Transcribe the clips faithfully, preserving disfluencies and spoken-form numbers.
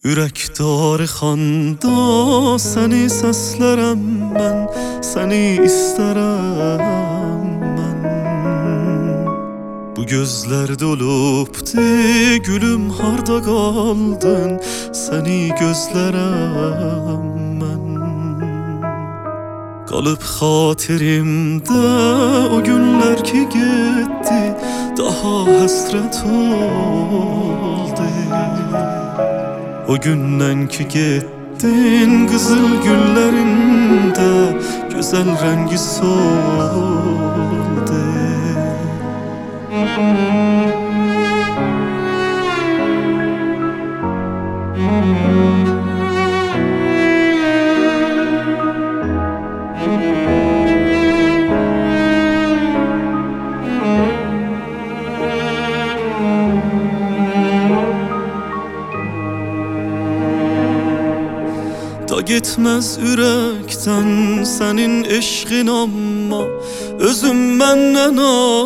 Ürəkdar xanda səni səslərəm mən, səni istərəm mən. Bu gözlər dolubdu gülüm, harda qaldın, səni gözlərəm mən. Qalıb xatirimdə o günlər ki getdi, daha həsrət oldu. O gündən ki getdin, qızıl güllərində gözəl rəngi soldu. Da getməz ürəkdən sənin eşqin, amma özüm məndən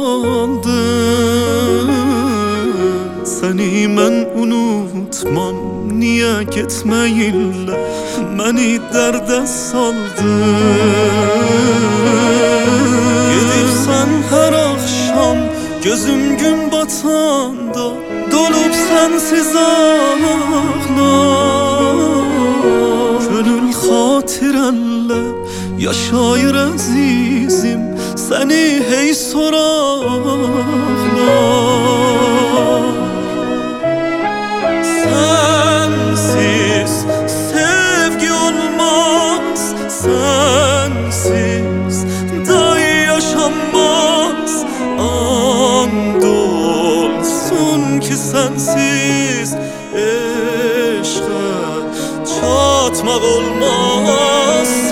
aldın. Səni mən unutmam, niyə getməyinlə məni dərdə saldın. Gedibsən hər axşam gözüm gün batanda, dolub sənsiz ağlar. Gönül xatirənlə yaşayır əzizim, səni hey soraqlar. Sensiz sevgi olmaz, sensiz day yaşanmaz. And olsun ki sensiz eşqə çatmaq olmaz.